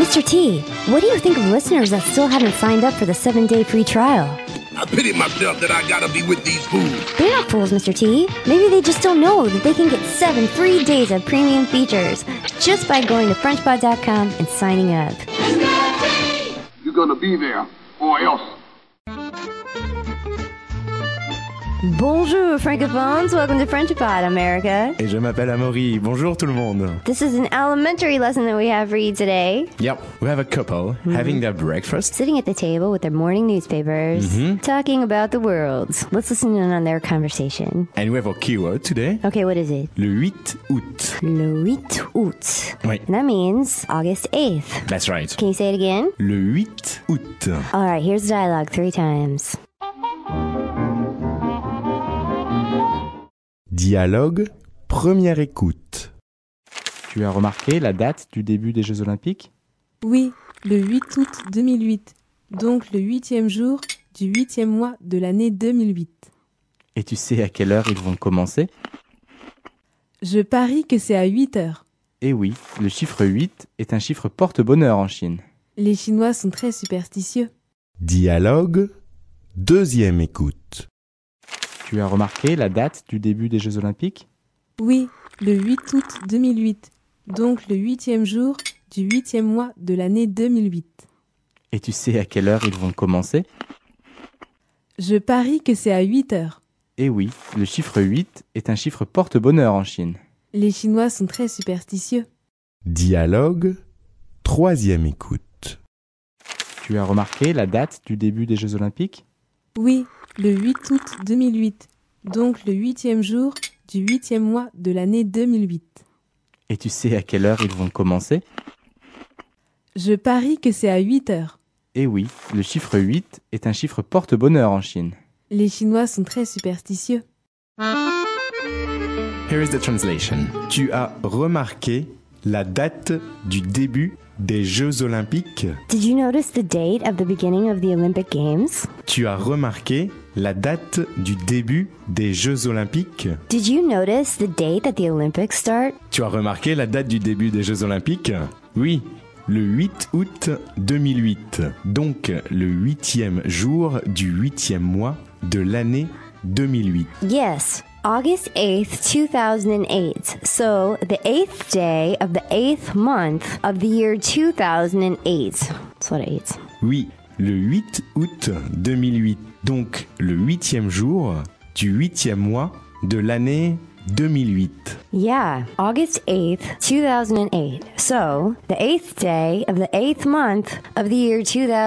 Mr. T, what do you think of listeners that still haven't signed up for the 7-day free trial? I pity myself that I gotta be with these fools. They're not fools, Mr. T. Maybe they just don't know that they can get 7 free days of premium features just by going to FrenchPod.com and signing up. You're gonna be there, or else. Bonjour, Francophones. Welcome to FrenchPod, America. Et je m'appelle Amaury. Bonjour tout le monde. This is an elementary lesson that we have for you today. Yep, we have a couple having their breakfast. Sitting at the table with their morning newspapers, talking about the world. Let's listen in on their conversation. And we have our keyword today. Okay, what is it? Le 8 août. Le 8 août. Oui. And that means August 8th. That's right. Can you say it again? Le 8 août. All right, here's the dialogue 3 times. Dialogue, première écoute. Tu as remarqué la date du début des Jeux Olympiques ? Oui, le 8 août 2008, donc le 8e jour du 8e mois de l'année 2008. Et tu sais à quelle heure ils vont commencer ? Je parie que c'est à 8 heures. Eh oui, le chiffre 8 est un chiffre porte-bonheur en Chine. Les Chinois sont très superstitieux. Dialogue, deuxième écoute. Tu as remarqué la date du début des Jeux Olympiques ? Oui, le 8 août 2008, donc le 8e jour du 8e mois de l'année 2008. Et tu sais à quelle heure ils vont commencer ? Je parie que c'est à 8 heures. Eh oui, le chiffre 8 est un chiffre porte-bonheur en Chine. Les Chinois sont très superstitieux. Dialogue, troisième écoute. Tu as remarqué la date du début des Jeux Olympiques ? Oui, le 8 août 2008, donc le 8e jour du 8e mois de l'année 2008. Et tu sais à quelle heure ils vont commencer ? Je parie que c'est à 8 heures. Eh oui, le chiffre 8 est un chiffre porte-bonheur en Chine. Les Chinois sont très superstitieux. Here is the translation. Tu as remarqué la date du début des Jeux Olympiques ? Did you notice the date of the beginning of the Olympic Games? Tu as remarqué la date du début des Jeux Olympiques ? Did you notice the date that the Olympics start? Tu as remarqué la date du début des Jeux Olympiques ? Oui, le 8 août 2008, donc le 8e jour du 8e mois de l'année 2008. Yes, August 8th, 2008. So, the 8th day of the 8th month of the year 2008. That's what 8. Oui, le 8 août 2008, donc le 8e jour du 8e mois de l'année 2008. Yeah, August 8th, 2008. So, the 8th day of the 8th month of the year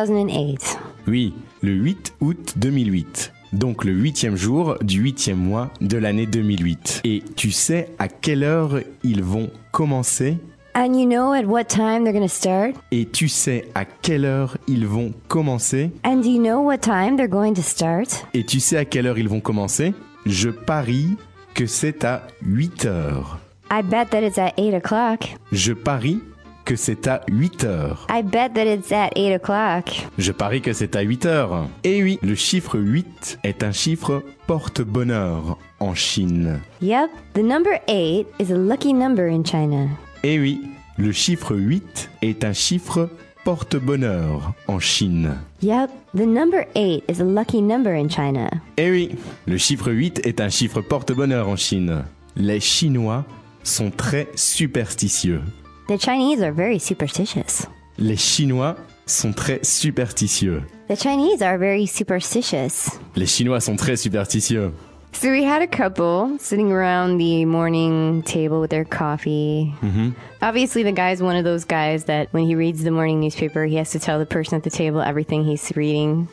2008. Oui, le 8 août 2008. Donc le 8e jour du 8e mois de l'année 2008. Et tu sais à quelle heure ils vont commencer ? And you know at what time they're going to start? Et tu sais à quelle heure ils vont commencer ? And do you know what time they're going to start? Et tu sais à quelle heure ils vont commencer ? Je parie que c'est à 8 heures. I bet that it's at 8 o'clock. Je parie que c'est à 8 heures. I bet that it's at 8 o'clock. Je parie que c'est à 8 heures. Et oui, le chiffre 8 est un chiffre porte-bonheur en Chine. Yep, the number 8 is a lucky number in China. Et oui, le chiffre 8 est un chiffre porte-bonheur en Chine. Yep, the number 8 is a lucky number in China. Et oui, le chiffre 8 est un chiffre porte-bonheur en Chine. Les Chinois sont très superstitieux. The Chinese are very superstitious. Les Chinois sont très superstitieux. The Chinese are very superstitious. Les Chinois sont très superstitieux. So we had a couple sitting around the morning table with their coffee. Obviously, the guy's one of those guys that when he reads the morning newspaper, he has to tell the person at the table everything he's reading.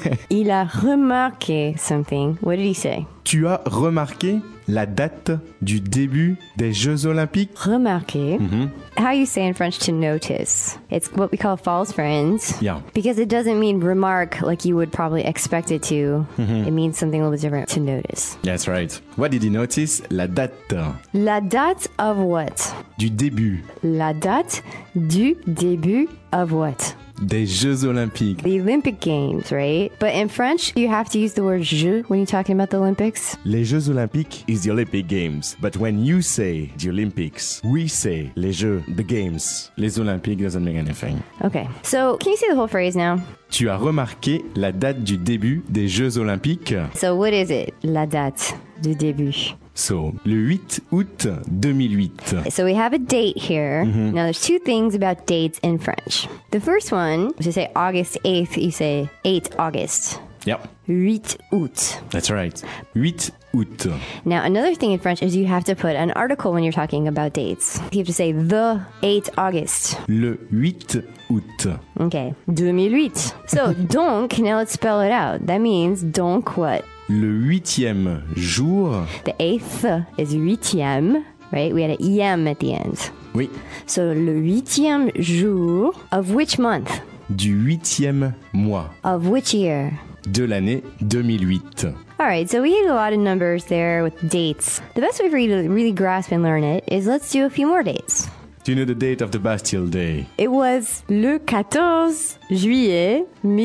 Il a remarqué something. What did he say? Tu as remarqué la date du début des Jeux Olympiques? Remarqué. How you say in French to notice. It's what we call false friends. Yeah. Because it doesn't mean remark like you would probably expect it to. It means something a little bit different, to notice. That's right. What did you notice? La date La date of what? du début. La date du début of what? des Jeux Olympiques. The Olympic Games, right? But in French, you have to use the word je when you're talking about the Olympics. Les Jeux Olympiques is the Olympic Games. But when you say the Olympics, we say les Jeux, the Games. Les Olympiques doesn't mean anything. Okay. So, can you say the whole phrase now? Tu as remarqué la date du début des Jeux Olympiques? So, what is it? La date du début. So, le 8 août 2008. So we have a date here. Now there's two things about dates in French. The first one, to say August 8th, you say 8 August. Yep, 8 août. that's right. 8 août. Now another thing in French is you have to put an article when you're talking about dates. You have to say the 8 August. Le 8 août. Okay, 2008. So donc, now let's spell it out. That means donc what? Le 8e jour. The 8th is 8e, right? We had an EM at the end. Oui, So le 8e jour of which month? du 8e mois Of which year? de l'année 2008. All right, so we had a lot of numbers there with dates. The best way for you to really grasp and learn it is let's do a few more dates. Do you know the date of the Bastille Day? It was le 14 juillet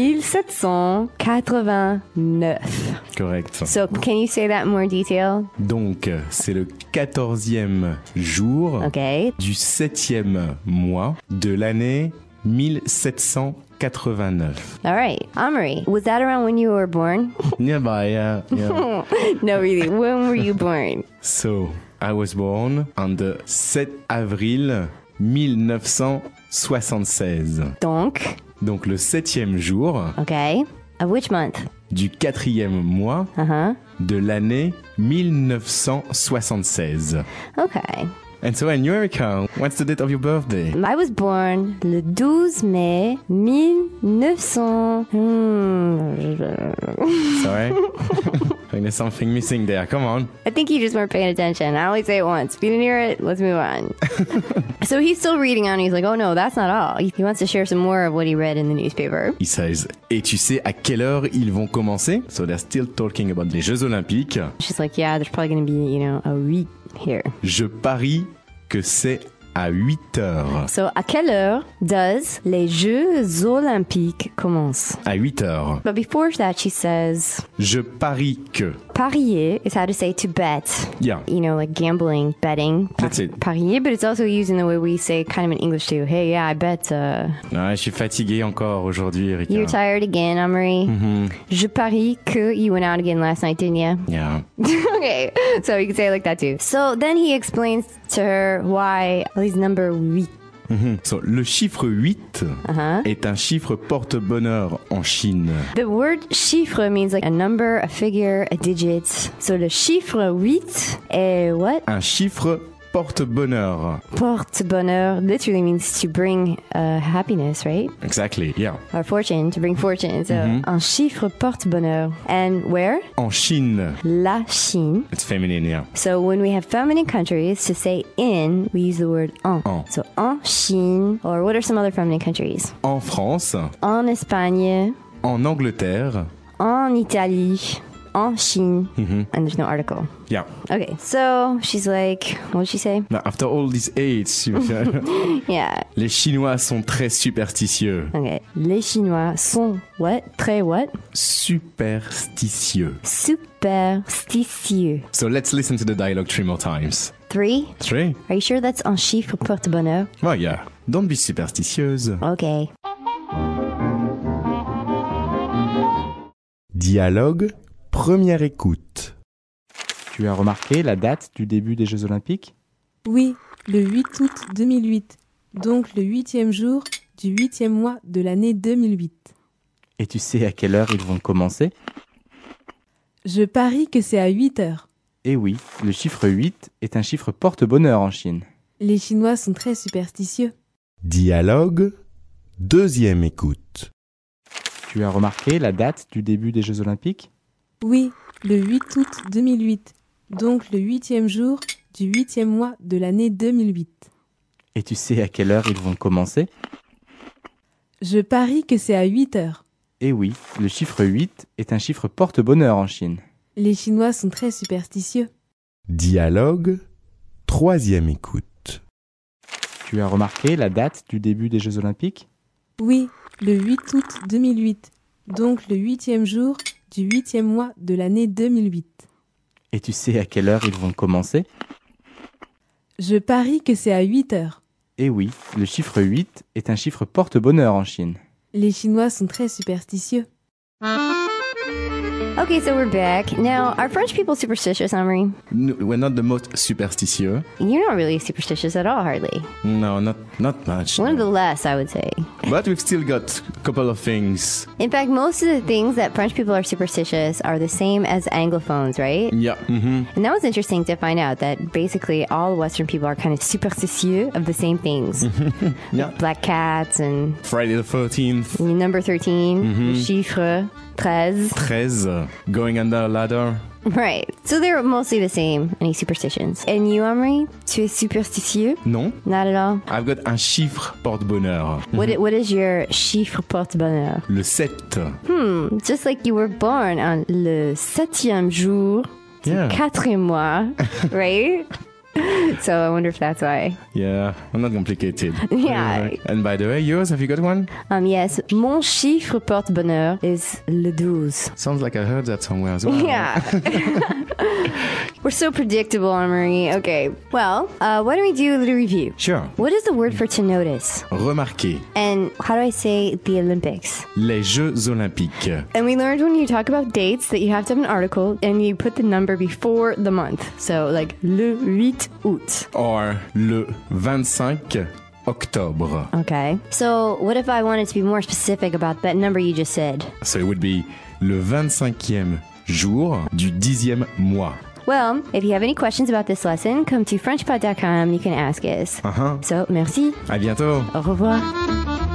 1789. Correct. So can you say that in more detail? Donc, c'est le 14e jour Okay. du 7e mois de l'année 1789. All right. Amory, was that around when you were born? Nearby, yeah. No, really. When were you born? So, I was born on the 7 avril 1976. Donc, Donc, le 7e jour okay. Of which month? du 4e mois Uh-huh. de l'année 1976. Okay. And so, in Eureka, what's the date of your birthday? I was born le 12 mai 1900. Sorry? I think there's something missing there. Come on. I think you just weren't paying attention. I only say it once. If you didn't hear it, let's move on. So he's still reading on. He's like, oh no, that's not all. He wants to share some more of what he read in the newspaper. He says, et tu sais à quelle heure ils vont commencer? So they're still talking about les Jeux Olympiques. She's like, yeah, there's probably going to be, a week here. Je parie que c'est à 8 heures. So, à quelle heure does les Jeux Olympiques commencent? À 8 heures. But before that, she says, Je parie que. parier is how to say to bet. Yeah. Like gambling, betting. That's it. Parier, but it's also used in the way we say kind of in English too. Hey, yeah, I bet. Ouais, je suis fatigué encore aujourd'hui, Erika. You're tired again, Amory. Je parie que you went out again last night, didn't you? Yeah. Okay, so you can say it like that too. So then he explains to her why he's number 8. So, le chiffre 8 est un chiffre porte-bonheur en Chine. The word chiffre means like a number, a figure, a digit. So le chiffre 8 est what? Un chiffre porte-bonheur. Porte-bonheur literally means to bring happiness, right? Exactly, yeah. Or fortune, to bring fortune. So un chiffre porte-bonheur. And where? En Chine. La Chine. It's feminine, yeah. So when we have feminine countries, to say in, we use the word en. En. So en Chine, or what are some other feminine countries? En France, En Espagne, en Angleterre. en Italie, en Chine, and there's no article. Yeah. Okay, so she's like, what did she say? Now, after all these aids, Yeah, les Chinois sont très superstitieux. okay. Les Chinois sont what? Très what? Superstitieux. Superstitieux. So let's listen to the dialogue 3 more times. 3? 3? Are you sure that's en chiffre porte-bonheur? Oh yeah. Don't be superstitieuse. Okay. Dialogue, première écoute. Tu as remarqué la date du début des Jeux Olympiques? Oui, le 8 août 2008. Donc le 8e jour du 8e mois de l'année 2008. Et tu sais à quelle heure ils vont commencer? Je parie que c'est à 8 heures. Eh oui, le chiffre 8 est un chiffre porte-bonheur en Chine. Les Chinois sont très superstitieux. Dialogue, deuxième écoute. Tu as remarqué la date du début des Jeux Olympiques? Oui, le 8 août 2008. Donc le 8e jour du 8e mois de l'année 2008. Et tu sais à quelle heure ils vont commencer? Je parie que c'est à 8 heures. Eh oui, le chiffre 8 est un chiffre porte-bonheur en Chine. Les Chinois sont très superstitieux. Dialogue, troisième écoute. Tu as remarqué la date du début des Jeux Olympiques? Oui, le 8 août 2008. Donc le 8e jour du 8e mois de l'année 2008. Et tu sais à quelle heure ils vont commencer? Je parie que c'est à 8 heures. Eh oui, le chiffre 8 est un chiffre porte-bonheur en Chine. Les Chinois sont très superstitieux. Okay, so we're back. Now, are French people superstitious, Emery? We're not the most superstitious. You're not really superstitious at all, hardly. No, not much. One of the less, I would say. But we've still got a couple of things. In fact, most of the things that French people are superstitious are the same as Anglophones, right? Yeah. Mm-hmm. And that was interesting to find out that basically all Western people are kind of superstitious of the same things. Yeah. Black cats and Friday the 13th. number 13, le chiffre 13. 13. Going under a ladder. Right. So they're mostly the same, any superstitions. And you, Emery? Tu es superstitieux? Non. Not at all. I've got un chiffre porte-bonheur. What is your chiffre porte-bonheur? Le 7. Just like you were born on le 7e jour du Yeah. 4e mois, right? So I wonder if that's why. Yeah, I'm not complicated. Yeah. And by the way, yours, have you got one? Yes, mon chiffre porte-bonheur is le 12. Sounds like I heard that somewhere as well. Yeah. We're so predictable, Anne-Marie. Okay. Well, why don't we do a little review? Sure. What is the word for to notice? Remarquez, And how do I say the Olympics? les Jeux Olympiques. And we learned when you talk about dates that you have to have an article and you put the number before the month. So like le 8 août. Or le 25 octobre. Okay. So what if I wanted to be more specific about that number you just said? So it would be le 25e jour du 10e mois. Well, if you have any questions about this lesson, come to FrenchPod.com. You can ask us. Uh-huh. So, merci. À bientôt. Au revoir.